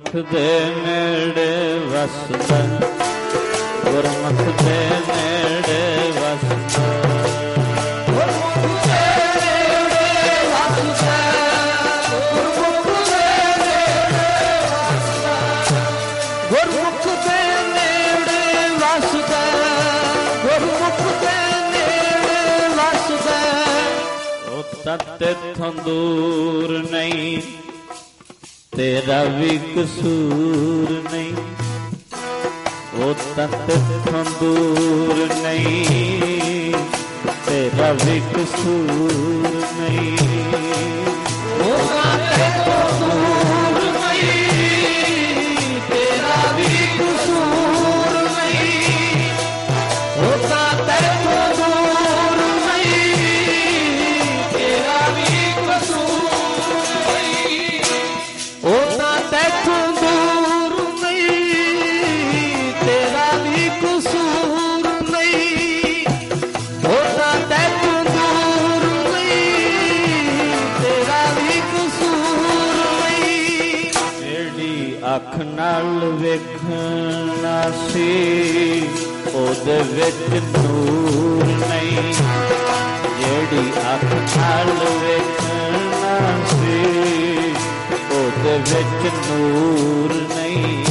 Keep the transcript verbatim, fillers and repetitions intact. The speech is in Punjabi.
ਗੁਰਮੁਖ ਦੇ ਨੇੜੇ ਵਸਦਾ, ਗੁਰਮੁਖ ਦੇ ਨੇੜੇ ਵਸਦਾ, ਗੁਰਮੁਖ ਦੇ ਨੇੜੇ ਵਸਦਾ, ਗੁਰਮੁਖ ਦੇ ਨੇੜੇ ਵਸਦਾ, ਗੁਰਮੁਖ ਦੇ ਨੇੜੇ ਵਸਦਾ, ਗੁਰਮੁਖ ਦੇ ਨੇੜੇ ਵਸਦਾ। ਉਹ ਤਾਂ ਤੇਥੋਂ ਦੂਰ ਨਹੀਂ, ਤੇਰਾ ਵੀ ਕਸੂਰ ਨਹੀਂ, ਉਹ ਤਾਂ ਤੇਥੋਂ ਦੂਰ ਨਹੀਂ, ਤੇਰਾ ਵੀ ਕਸੂਰ ਨਹੀਂ, ਉਹ ਤਾਂ ਤੇਥੋਂ ਦੂਰ ਨਹੀਂ, ਤੇਰਾ ਵੀ ਕਸੂਰ ਨਹੀਂ, ਉਹ ਤਾਂ ਤੇਥੋਂ ਦੂਰ ਨਹੀਂ, ਤੇਰਾ ਵੀ ਕਸੂਰ ਨਹੀਂ, ਉਹ ਤਾਂ ਤੈਥੋਂ ਦੂਰ ਨਹੀਂ, ਤੇਰਾ ਵੀ ਕਸੂਰ ਨਹੀਂ, ਉਹ ਤਾਂ ਤੈਥੋਂ ਦੂਰ ਨਹੀਂ, ਤੇਰਾ ਵੀ ਕਸੂਰ ਨਹੀਂ। ਜਿਹੜੀ ਅੱਖ ਨਾਲ ਵੇਖਣਾ ਸੀ ਉਹਦੇ ਵਿੱਚ ਨੂਰ ਨਹੀਂ, ਜਿਹੜੀ ਅੱਖ ਨਾਲ ਵੇਖਣਾ ਸੀ ਉਹਦੇ ਵਿੱਚ ਨੂਰ ਨਹੀਂ।